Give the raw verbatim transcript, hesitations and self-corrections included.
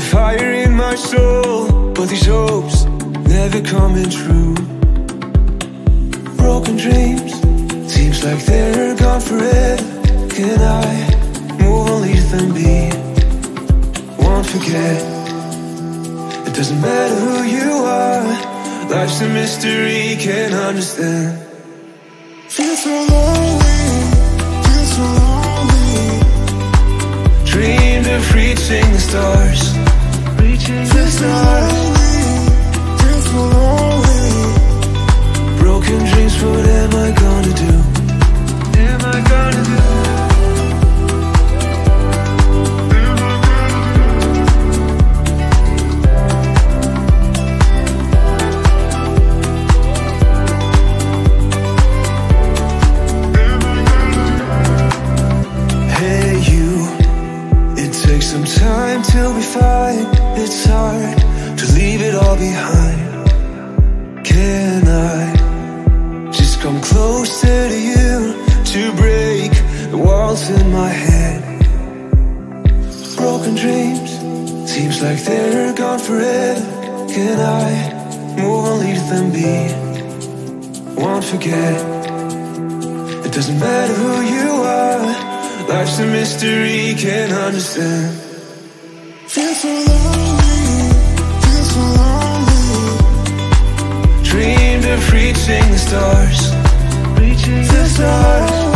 fire in my soul, but these hopes never coming true. Broken dreams, seems like they're gone forever. Can I move on, leave them be? Won't forget. It doesn't matter who you are, life's a mystery, can't understand. Feel so lonely, feel so lonely. Dreamed of reaching the stars, reaching the stars. Feel so lonely. Broken dreams, what am I gonna do? Am I gonna do? Some time till we find it's hard to leave it all behind. Can I just come closer to you to break the walls in my head? Broken dreams, seems like they're gone forever. Can I move on, leave them be? Won't forget. It doesn't matter who you are, life's a mystery, can't understand. Feel so lonely, feel so lonely. Dreamed of reaching the stars, reaching the stars.